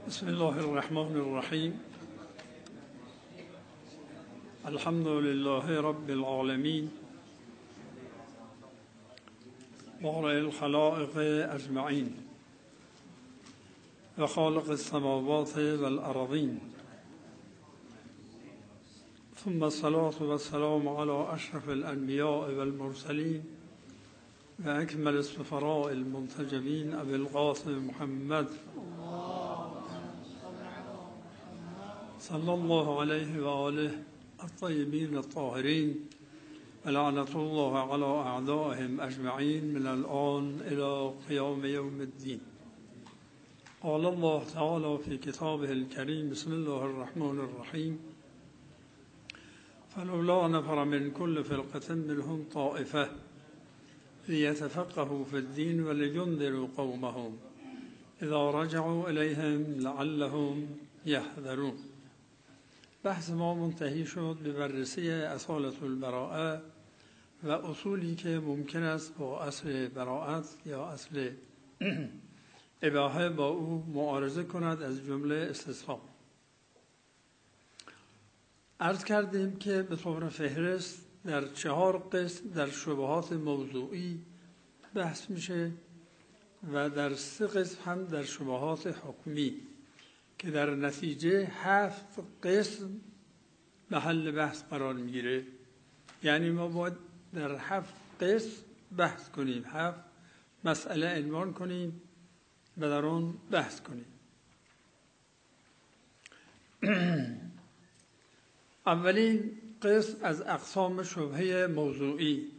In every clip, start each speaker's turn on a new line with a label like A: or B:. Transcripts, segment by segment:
A: بسم الله الرحمن الرحیم. الحمد لله رب العالمین بارئ الخلائق اجمعین و خالق السماوات والارضین، ثم الصلاة والسلام على اشرف الانبیاء والمرسلین و اکمل السفراء المنتجبین ابی القاسم محمد صلی الله علیه و آله الطیبین الطاهرین و لعنة الله علی اعدائهم اجمعین من الآن الى قیام یوم الدین. قال الله تعالی فی کتابه الکریم بسم الله الرحمن الرحیم فلولا نفر من كل فرقة منهم طائفة ليتفقهوا في الدين ولينذروا قومهم اذا رجعوا الیهم لعلهم یحذرون. بحث ما منتهی شد به بررسی اصالة البراءه و اصولی که ممکن است با اصل براءت یا اصل اباحه با او معارضه کند، از جمله استصحاب. عرض کردیم که به طور فهرست در 4 قسم در شبهات موضوعی بحث میشه و در 3 قسم هم در شبهات حکمی که در نتیجه 7 قسم محل بحث قرار میگیره. یعنی ما باید در 7 قسم بحث کنیم، 7 مسئله عنوان کنیم و در آن بحث کنیم. اولین قسم از اقسام شبهه موضوعی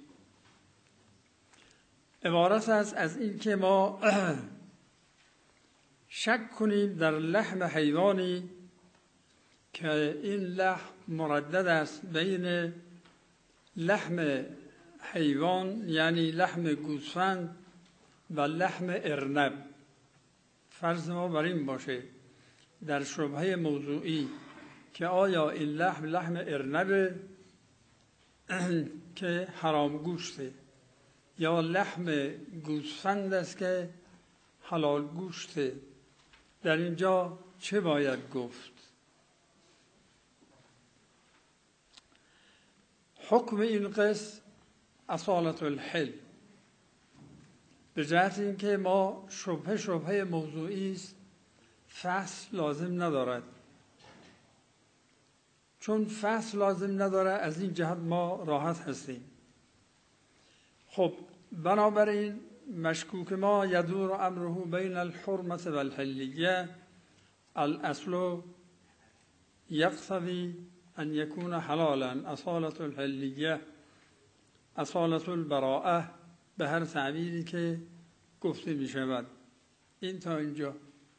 A: عبارت است از این که ما شک کنیم در لحم حیوانی که این لحم مردد است بین لحم حیوان یعنی لحم گوسفند و لحم ارنب. فرض ما بر این باشه در شبهه موضوعی که آیا این لحم ارنب که حرام گوشته یا لحم گوسفند است که حلال گوشته، در اینجا چه باید گفت؟ حکم این قسم اصالة الحل، به جهت اینکه ما شبهه موضوعی است، فصل لازم ندارد. چون فصل لازم نداره از این جهت ما راحت هستیم. خب بنابراین مشکوک ما یدور امره بین الحرمة و الحلیه، الاصل یقتضی ان یکون حلالا، اصالة الحلیه، اصالة البراءه، به هر تعبیری که گفته می شود. این تا اینجا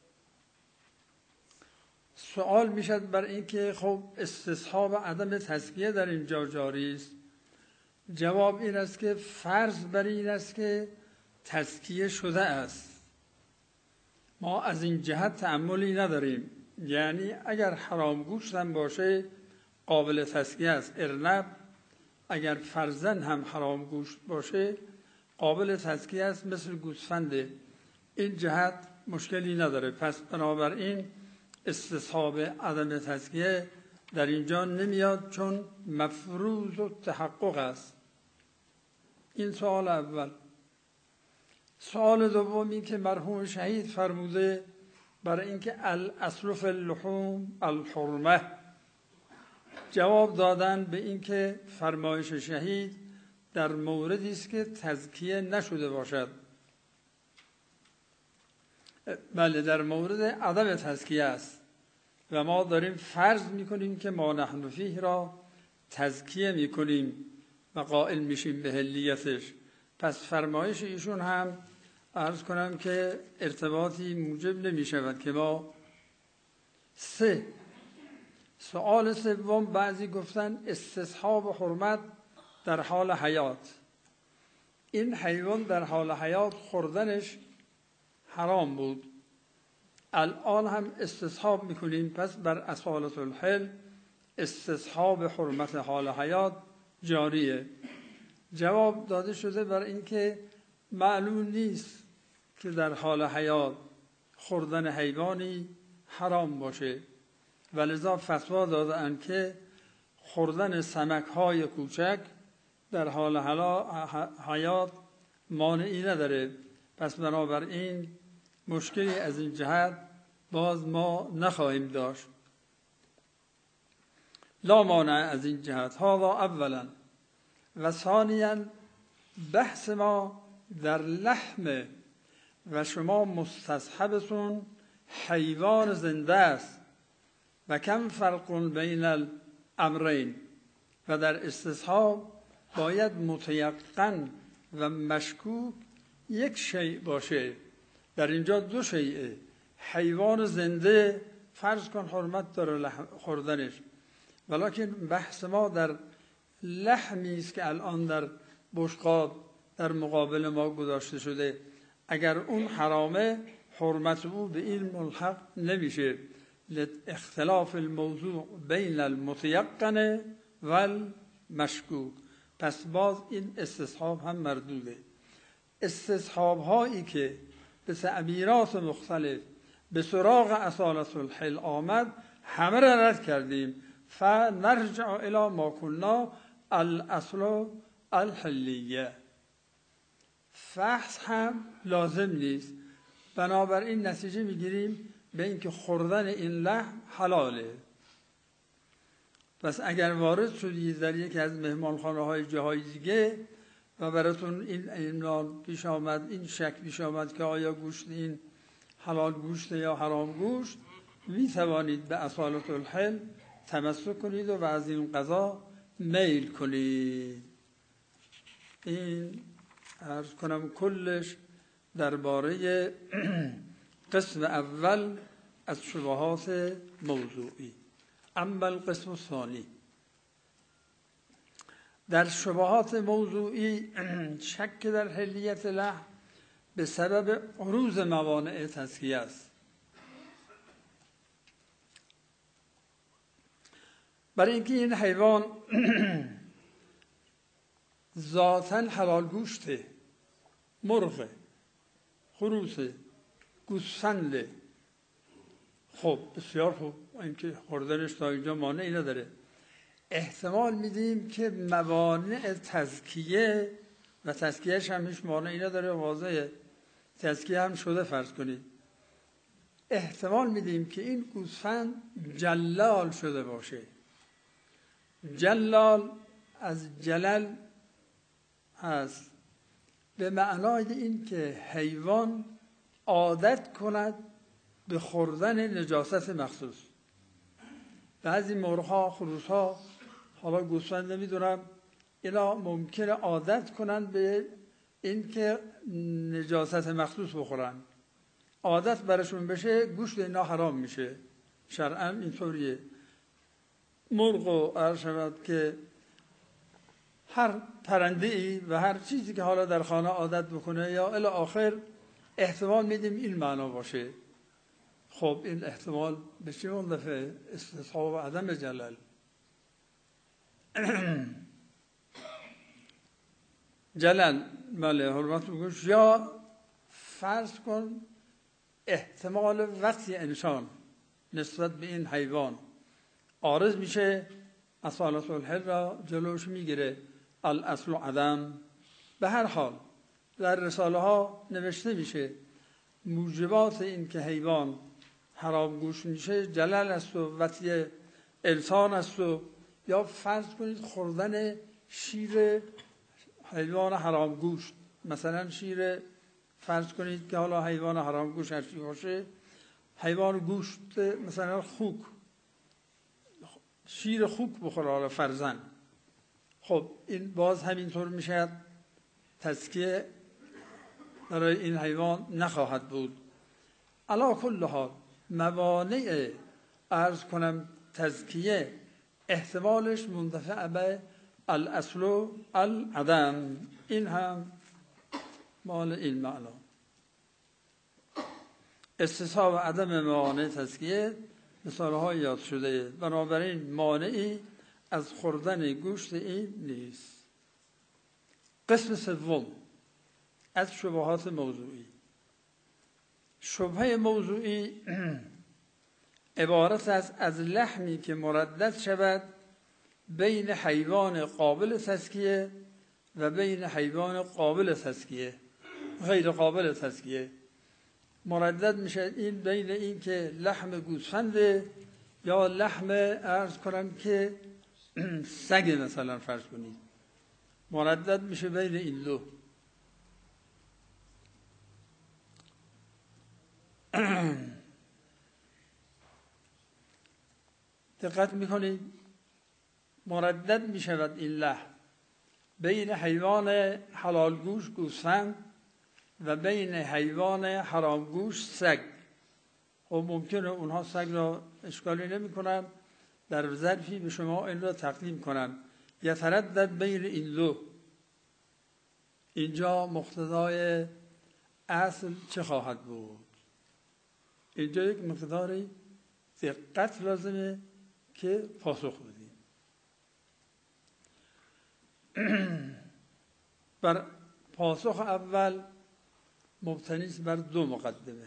A: سوال می شد بر این که خب استصحاب عدم تزکیه در اینجا جاری است. جواب این است که فرض بر این است که تزکیه شده است. ما از این جهت تأملی نداریم. یعنی اگر حرام گوشت هم باشه قابل تزکیه است. ارنب اگر فرضاً هم حرام گوشت باشه قابل تزکیه است مثل گوسفنده. این جهت مشکلی نداره. پس بنابراین استصحاب عدم تزکیه در اینجا نمیاد چون مفروض و تحقق است. این سوال اول. سوال دومی که مرحوم شهید فرموده برای اینکه الاصل فی اللحوم الحرمه، جواب دادن به اینکه فرمایش شهید در موردی است که تزکیه نشده باشد. بله، در مورد عدم تزکیه است و ما داریم فرض میکنیم که ما نحن فیه را تزکیه میکنیم و قائل میشیم به حلیتش. پس فرمایش ایشون هم عرض کنم که ارتباطی موجب نمیشود که ما 3. سوال سوم، بعضی گفتن استصحاب حرمت در حال حیات. این حیوان در حال حیات خوردنش حرام بود، الان هم استصحاب میکنیم، پس بر اصالة الحل استصحاب حرمت حال حیات جاریه. جواب داده شده بر اینکه معلوم نیست که در حال حیات خوردن حیوانی حرام باشه و لذا فتوا دادند که خوردن سمک‌های کوچک در حال حیات مانعی نداره. پس بنابراین مشکلی از این جهت باز ما نخواهیم داشت. لا مانع از این جهت. هذا اولا. و ثانیاً بحث ما در لحم و شما مستصحبتون حیوان زنده است و کم فرق بین الامرین. و در استصحاب باید متیقن و مشکوک یک شیء باشه. در اینجا دو شیء. حیوان زنده فرض کن حرمت داره خوردنش، ولیکن بحث ما در لحمی است که الان در بشقاب در مقابل ما گذاشته شده. اگر اون حرامه حرمت او به این ملحق نمیشه. اختلاف الموضوع بین المتیقن و المشکوک. پس باز این استصحاب هم مردوده. استصحاب هایی که به تعبیرات مختلف به سراغ اصالت الحل آمد همه را رد کردیم. فنرجع الی ما کنا الاصل الحلیه. فحص هم لازم نیست. بنابراین نتیجه میگیریم به اینکه خوردن این لحم حلاله. پس اگر وارد شدید در یکی از مهمانخانه های جاهای دیگه و براتون این پیش آمد، این شک پیش آمد که آیا گوشت این حلال گوشت یا حرام گوشت، می توانید به اصالت الحل تمسک کنید و از این قضا میل کنید. این عرض کنم کلش درباره قسم اول از شبهات موضوعی. اما القسم الثانی، در شبهات موضوعی شک در حلیت لحم به سبب عروض موانع تزکیه است. برای اینکه این حیوان ذاتاً حلال گوشته، مرغ، خروس، گوسفنده، خب بسیار خوب، اینکه خوردنش تا اینجا مانعی نداره. احتمال میدیم که موانع تزکیه و تزکیهش هم هیچ مانعی نداره، واضحه، تزکیه هم شده فرض کنید. احتمال میدیم که این گوسفند جلال شده باشه. جلال از جلل هست، به معنای این که حیوان عادت کند به خوردن نجاست مخصوص. بعضی مرغ‌ها، خروس‌ها، حالا گوسفند نمیدونم، اینا ممکنه عادت کنند به این که نجاست مخصوص بخورن. عادت برشون بشه، گوشت اینا حرام میشه. شرعاً اینطوریه. مرغ و عرض شود که هر پرنده‌ای و هر چیزی که حالا در خانه عادت بکنه یا الی آخر، احتمال میدیم این معنا باشه. خب این احتمال به چی منضفه؟ استصحاب و عدم جلل. جلل بله حرمت بگوش، یا فرض کن احتمال وطی انسان نسبت به این حیوان عارض میشه، اصالت الحل را جلوش میگیره. الاصل عدم. به هر حال در رساله ها نوشته میشه موجبات این که حیوان حرام گوشت میشه جلل است و وطی انسان است. و یا فرض کنید خوردن شیر حیوان حرام گوشت، مثلا شیر، فرض کنید که حالا حیوان حرام گوشت هرچی باشه، حیوان گوشت مثلا خوک، شیر خوک بخوره حالا فرضاً، خب این باز همینطور میشه، تزکیه برای این حیوان نخواهد بود. علی کل حال موانع عرض کنم تزکیه احتمالش مندفع به الاصل العدم. این هم مال این معنا. استصحاب عدم موانع تزکیه مثالهای یاد شده، بنابراین مانعی از خوردن گوشت این نیست. قسم سوم از شبهات موضوعی. شبهه موضوعی عبارت است از لحمی که مردد شود بین حیوان قابل تزکیه و بین حیوان قابل تزکیه غیر قابل تزکیه. مردد میشه این بین این که لحم گوسفنده یا لحم عرض کنم که سگ مثلا فرض کنید، مردد میشه بین این دو. دقت میکنید مردد میشود این لحم بین حیوان حلال گوش گوسفند و بین حیوان حرام گوش سگ. خب ممکنه اونها سگ را اشکالی نمی کنن، در ظرفی به شما این را تقدیم کنن. یتردد بین این دو. اینجا مقتضای اصل چه خواهد بود؟ اینجا یک مقداری دقت لازمه که پاسخ بدیم. بر پاسخ اول مبتنی است بر دو مقدمه.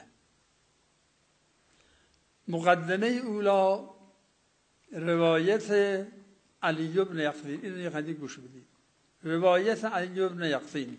A: مقدمه اولا روایت علی بن یقطین. این یک حدیث گوش بدید. روایت علی بن یقطین: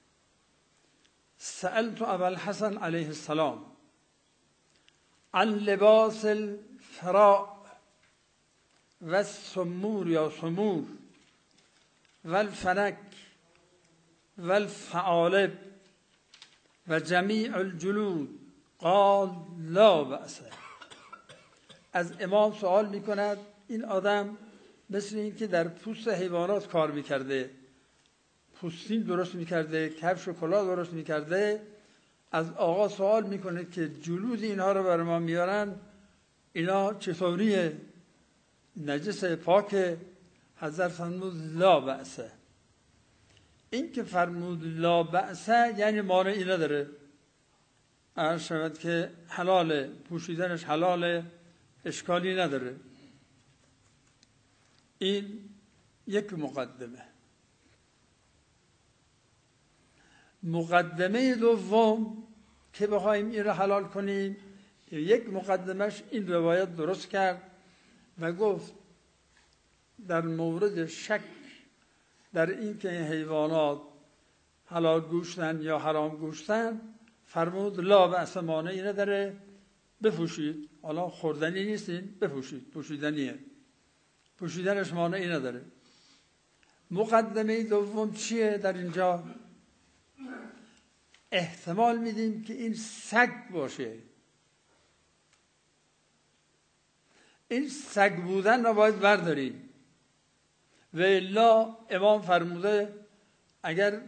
A: سألت ابا الحسن علیه السلام عن لباس الفراء و السمور یا سمور و الفنک و الثعالب و جمیع الجلود قال لا بأس. از امام سوال میکند این آدم مثل این که در پوست حیوانات کار میکرده، پوستین درست میکرده، کفش و کلاه درست میکرده، از آقا سوال میکنه که جلود اینها رو بر ما میارن، اینا چطوریه؟ نجس پاک؟ حضرت فرمود لا بأس. این که فرمود لا بأس یعنی مانعی نداره، عرض شود که حلاله، پوشیدنش حلاله، اشکالی نداره. این یک مقدمه. مقدمه دوم که بخوایم این را حلال کنیم، یک مقدمش این روایت درست کرد و گفت در مورد شک در این که حیوانات حلال گوشتن یا حرام گوشتن، فرمود لا بأس، مانعی نداره، بپوشید. حالا خوردنی نیستین، بپوشید، پوشیدنیه، پوشیدنش مانعی نداره. مقدمه دوم چیه در اینجا؟ احتمال میدیم که این سگ باشه. این سگ بودن را باید برداریم و الا امام فرموده اگر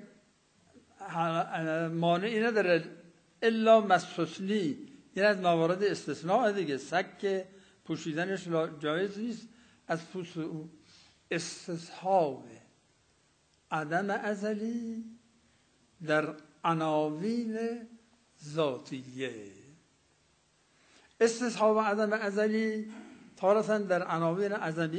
A: مانعی نداره الا مستثنی، این از موارد استثناء دیگه. سگ که پوشیدنش جایز نیست از پوست او. استصحاب عدم ازلی در عناوین ذاتیه. استصحاب عدم ازلی تارتاً در عناوین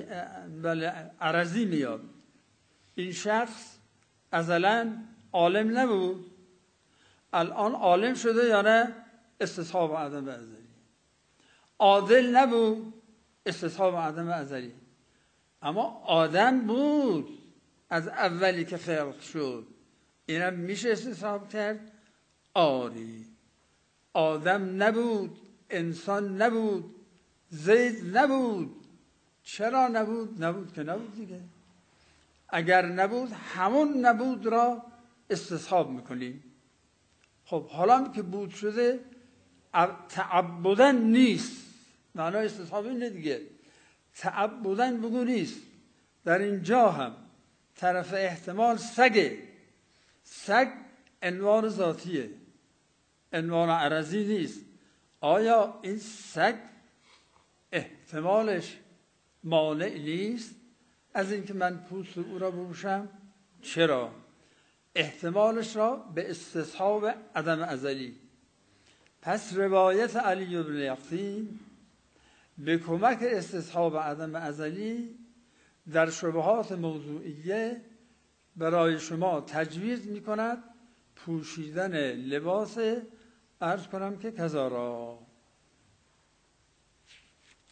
A: عرضی میاد. این شخص ازلاً عالم نبود، الان عالم شده یا نه؟ استصحاب عدم ازلی. عادل نبود، استصحاب عدم ازلی. اما آدم بود از اولی که خلق شد، اینم میشه استصحاب کرد؟ آری. آدم نبود، انسان نبود، زید نبود. چرا نبود؟ نبود که نبود دیگه. اگر نبود همون نبود را استصحاب میکنیم. خب حالا که بود شده تعبدن نیست. معنای استصحاب اینه دیگه، تعبدن بگو نیست. در اینجا هم طرف احتمال سگه. سگ عنوان ذاتیه، عنوان عرضی نیست. آیا این سگ احتمالش مانع نیست از اینکه من پوست او را بپوشم؟ چرا؟ احتمالش را به استصحاب عدم ازلی. پس روایت علی بن یقطین به کمک استصحاب عدم ازلی در شبهات موضوعیه برای شما تجویز می کند پوشیدن لباس عرض کنم که کذارا.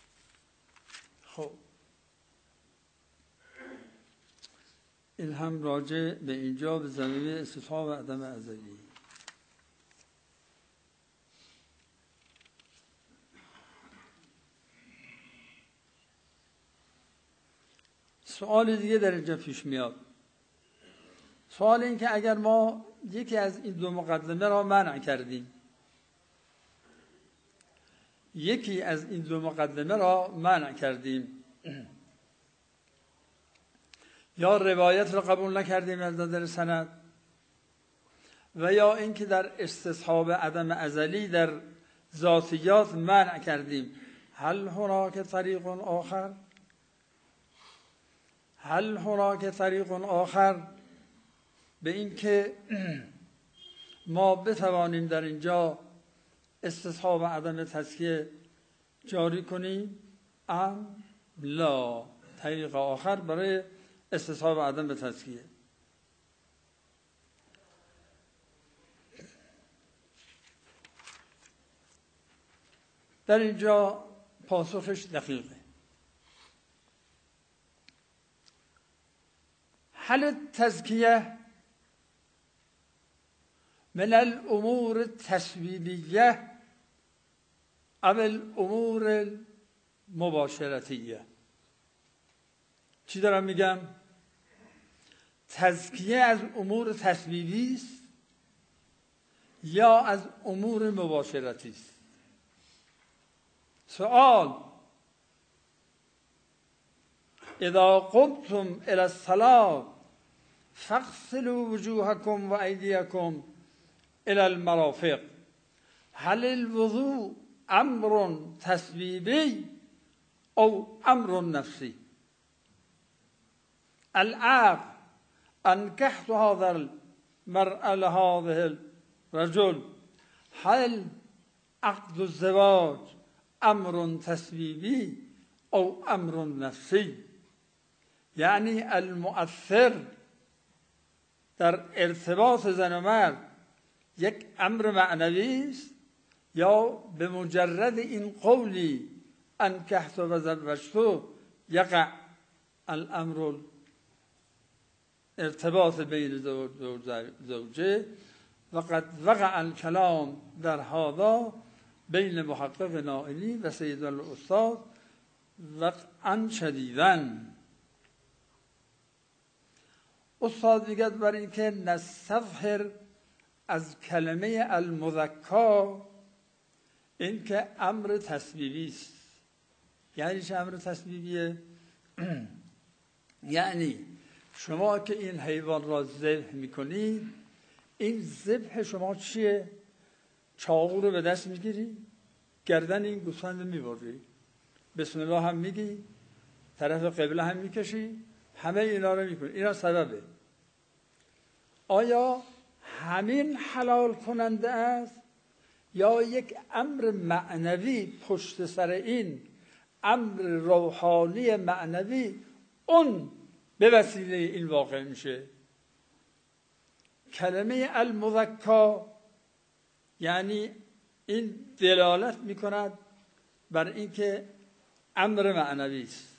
A: خب این هم راجع به اینجا به زمینه استصحاب عدم ازلی. سوال دیگه در اینجا پیش میاد. سوال این که اگر ما یکی از این دو مقدمه را منع کردیم، یکی از این دو مقدمه را منع کردیم، یا روایت را قبول نکردیم از نظر سند، و یا اینکه در استصحاب عدم ازلی در ذاتیات منع کردیم، هل هناک طریق آخر؟ هل هناک طریق آخر به این که ما بتوانیم در اینجا استصحاب عدم تزکیه جاری کنیم؟ ام لا طریق آخر برای استصحاب عدم تزکیه. در اینجا پاسخش دقیقه. هل التزکیه من الامور التسبیبیه او الامور المباشرتیه؟ چی دارم میگم؟ تزکیه از امور تسبیبی است یا از امور مباشرتی است؟ سوال: اذا قمتم الى الصلاة فاغسلوا وجوهكم وأيديكم الى المرافق، هل الوضوء امر تسبیبی او امر نفسی؟ العقل انكحت هذا المرأة لهذا الرجل، هل عقد الزواج امر تسبیبی او امر نفسی؟ یعنی المؤثر در ارتباط زن و مرد یک امر معنوی است یا به مجرد این قولی انکحت و زوجت یقع الامر ارتباط بین زوجه؟ و قد وقع الکلام در هذا بین محقق نائینی و سید الاستاد وقعا شدیداً. استاد میگه برای اینکه نستظهر از کلمه المذکا این که امر تسبیبی است. یعنی چه امر تسبیبیه؟ یعنی شما که این حیوان را ذبح میکنید، این ذبح شما چیه؟ چاقو رو به دست میگیری، گردن این گوسفند میبری، بسم الله هم میگی، طرف قبله هم میکشی، همه اینا رو میکنی. اینا سببه. آیا همین حلال کننده است یا یک امر معنوی پشت سر این امر روحانی معنوی اون به وسیله این واقع میشه؟ کلمه المذکا یعنی این دلالت میکند بر اینکه امر معنوی است.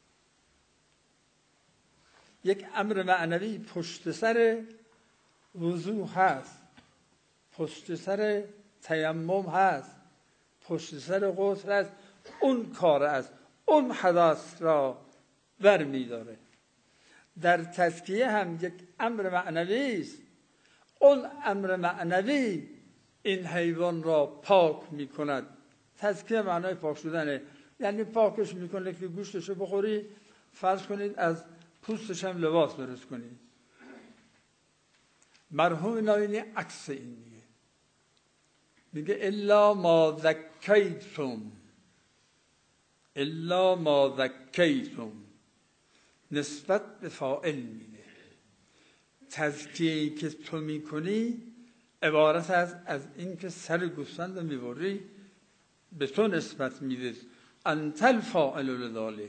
A: یک امر معنوی پشت سر وضو هست، پشت سر تیمم هست، پشت سر غسل هست. اون کار است، اون حدث را برمی داره. در تزکیه هم یک امر معنوی است. اون امر معنوی این حیوان را پاک می کند. تزکیه معنای پاک شدنه، یعنی پاکش میکنه که گوشتشو بخوری، فرض کنید از پوستش هم لباس درست کنید. مرحوم ناینی عکس این میگه الا ما ذکیتم، الا ما ذکیتم، نسبت به فاعل میده. تزکیه‌ای که تو میکنی عبارت از این که سر گوسفند رو میبری، به تو نسبت میده. انت الفاعل لذالک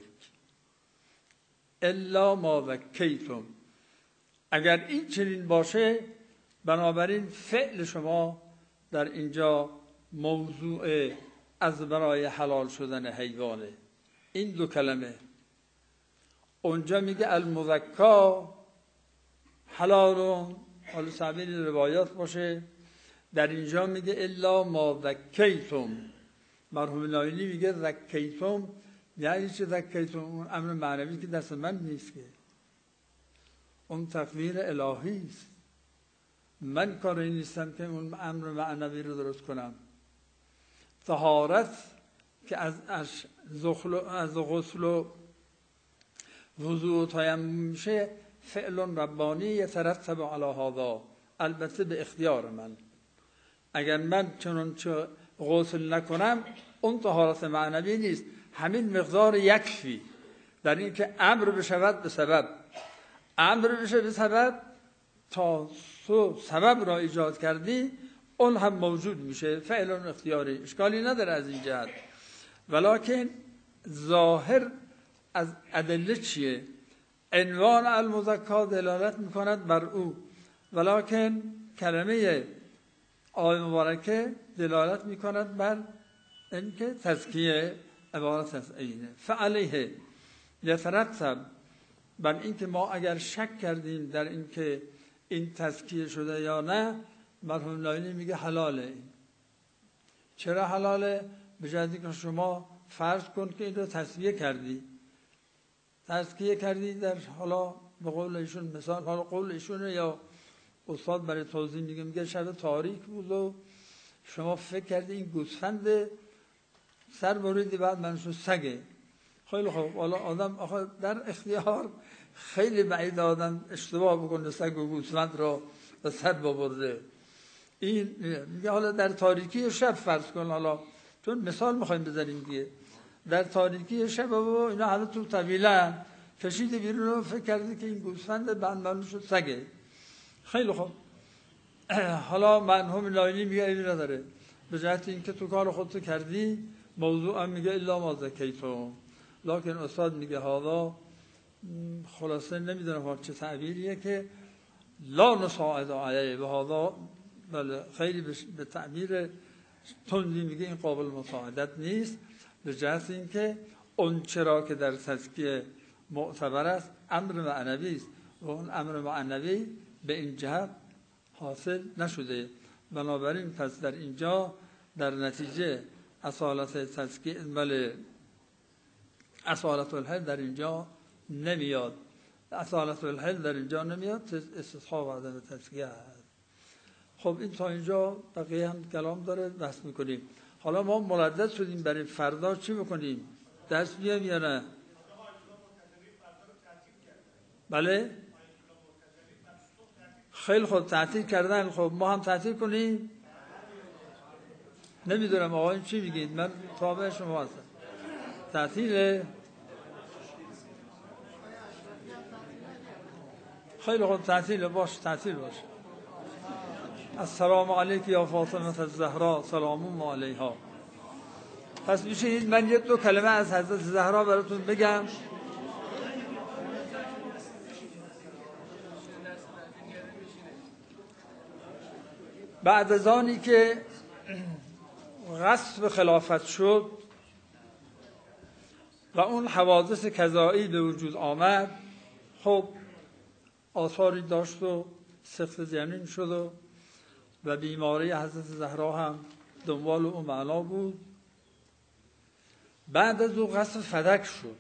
A: الا ما ذکیتم. اگر این چنین باشه، بنابراین فعل شما در اینجا موضوع از برای حلال شدن حیوانه. این دو کلمه. اونجا میگه المزکا حلالون، حالا تعبیر روایات باشه، در اینجا میگه الا ما ذکیتم. مرحوم نایلی میگه ذکیتم یعنی چه ذکیتم؟ اون امر معنوی که دست من نیست، که اون تقدیر الهی است. من کاری نیستم که اون امر معنوی رو درست کنم. طهارت که از غسل و وضوء و تیمم میشه فعل ربانی یترتب علی هذا، البته به اختیار من. اگر من چنانچه غسل نکنم اون طهارت معنوی نیست، همین مقدار یکفی در این که امر بشود به سبب. امر بشه به سبب تا تو سبب را ایجاد کردی اون هم موجود میشه، فعل اختیاری، اشکالی نداره از این جهت. ولکن ظاهر از ادله چیه؟ عنوان المزکا دلالت میکند بر او، ولکن کلمه آیه مبارکه دلالت میکند بر اینکه تزکیه عبارت از اینه. فعلیه یترتب، بر اینکه ما اگر شک کردیم در اینکه این تزکیه شده یا نه، مرحوم نایلی میگه حلاله. چرا حلاله؟ به جهتی که شما فرض کن که این رو تزکیه کردی در حالا به قول ایشون، مثال حالا قول ایشونه یا استاد برای توضیح میگه شب تاریک بود و شما فکر کردی این گوسفند سر بریدی بعد منشو سگه. خیلی خوب، حالا آدم آخه در اختیار خیلی بعید آدم اشتباه بکنه سگ و گوسفند را به سر ببرده. این میگه حالا در تاریکی شب فرض کن، حالا چون مثال میخوایم بزنیم دیگه، در تاریکی شب و اینا حالا تو طویله کشیده بیرون و فکر کردی که این گوسفند بند شد سگه. خیلی خوب، حالا مرحوم نایلی میگه اینا نداره، به جهت اینکه تو کار خودتو کردی. موضوع هم میگه الا ما زکیتم، لکن استاد میگه حالا خلاصه نمیدونم چه تعبیریه که لا نساعد علیه و حالا بله خیلی به تعبیر تندی میگه این قابل مساعدت نیست، به جهت اینکه اون چرا که در تزکیه معتبر است امر معنوی است و اون امر معنوی به این جهت حاصل نشده. بنابراین پس در اینجا در نتیجه اصالت تزکیه اصالت الحل در اینجا نمیاد. اصالت الحل در اینجا نمیاد، استصحاب عدم تزکیه هست. خب این تا اینجا بقیه هم کلام داره، بحث میکنیم. حالا ما مردد شدیم برای فردا چی بکنیم؟ دست بیام یا نه؟ بله؟ خیلی خود تعطیل کردن، خب ما هم تعطیل کنیم؟ نمیدونم آقایون چی میگید، من تابع شما هستم. تعطیله؟ خیلی خود تعطیل باش، تعطیل باش. السلام علیک یا فاطمه الزهرا سلام علیها. پس میشینید من یک دو کلمه از حضرت زهرا براتون بگم. بعد از آنی که غصب خلافت شد و اون حوادث کذایی به وجود آمد، خب آثاری داشت و سخت جنین شد و بیماری حضرت زهرا هم دنبال اون معنا بود. بعد از او غصب فدک شد.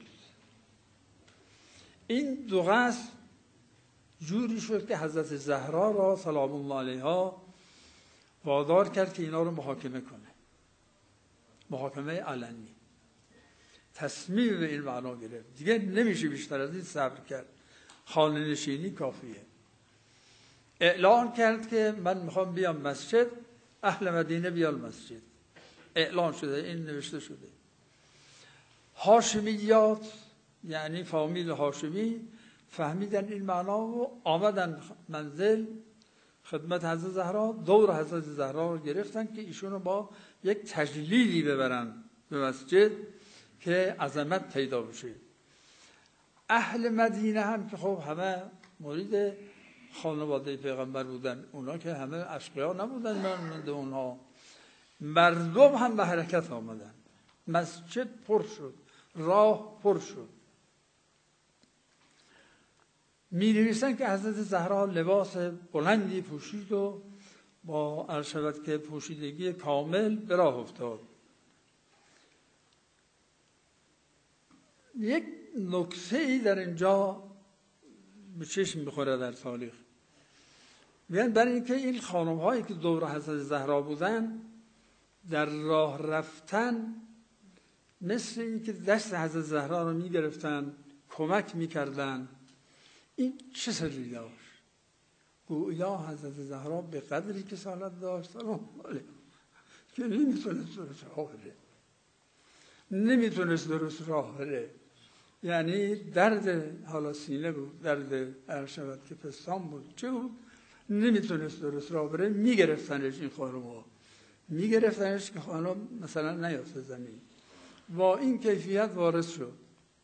A: این دو غصب جوری شد که حضرت زهرا را سلام الله علیها وادار کرد که اینا رو محاکمه کنه، محاکمه علنی. تصمیم به این معنا گرفت دیگه نمیشه بیشتر از این صبر کرد، خانه نشینی کافیه. اعلان کرد که من میخوام بیام مسجد، اهل مدینه بیان مسجد. اعلان شده، این نوشته شده. هاشمیات یعنی فامیل هاشمی فهمیدن این معنا و آمدن منزل خدمت حضرت زهرا، دور حضرت زهرا رو گرفتن که ایشونو با یک تجلیلی ببرن به مسجد که عظمت پیدا بشه. اهل مدینه هم که خب همه مرید خانواده پیغمبر بودن، اونا که همه اشقیا نبودن، مانند اونها. مردم هم به حرکت آمدن، مسجد پر شد، راه پر شد. می نویسن که حضرت زهرا لباس بلندی پوشید و با عرض شود که پوشیدگی کامل به راه افتاد. یک نکته ای در اینجا به چشم میخوره در تاریخ. میگن برای اینکه این خانم هایی که دور حضرت زهرا بودن در راه رفتن مثل اینکه دست حضرت زهرا رو میگرفتن، کمک میکردن. این چه سری داشت؟ گویا حضرت زهرا به قدری که سالت داشت که نمیتونست درست راه بره. یعنی درد حالا سینه بود، درد عرشبت که پستان بود، چه بود؟ نمیتونست درست راه بره. میگرفتنش این خانم‌ها، میگرفتنش که خانم مثلا نیافته زمین. با این کیفیت وارث شد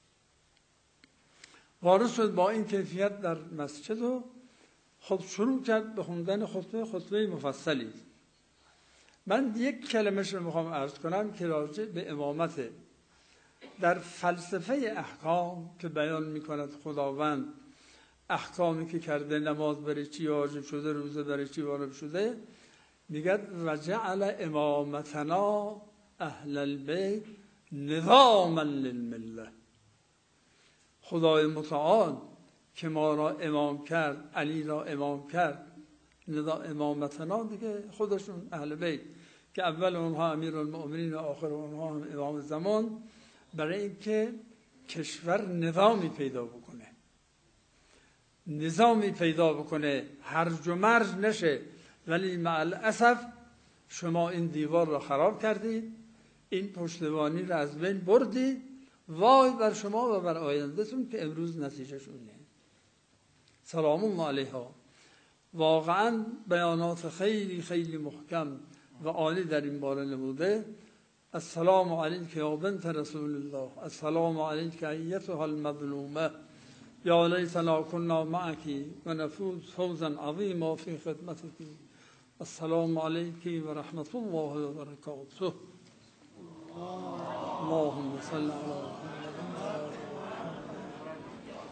A: با این کیفیت در مسجد و خود شروع کرد به خوندن خطبه مفصلی. من یک کلمه‌اش رو میخوام عرض کنم که راجع به امامته. در فلسفه احکام که بیان میکند خداوند احکامی که کرده، نماز برای چی واجب شده، روزه برای چی واجب شده، میگه و جعل امامتنا اهل البیت نظاما للمله. خدای متعال که ما را امام کرد، علی را امام کرد، امامتنا دیگه خودشون اهل بیت که اول اونها امیر المؤمنین و آخر اونها هم امام زمان، برای اینکه کشور نظامی پیدا بکنه، هرج و مرج نشه. ولی مع الاسف شما این دیوار را خراب کردید، این پشتوانی را از بین بردید. وای بر شما و بر آیندهتون که امروز نتیجهشونه. سلام الله علیها. واقعا بیانات خیلی خیلی محکم و عالی در این باره نموده. السلام علیک یا بنت رسول الله، السلام علیک ایتها المظلومه، یا لیتنا کنا معک و نفوز فوزا عظیما فی خدمتک. السلام علیک و رحمت الله و برکاته. اللهم صل علی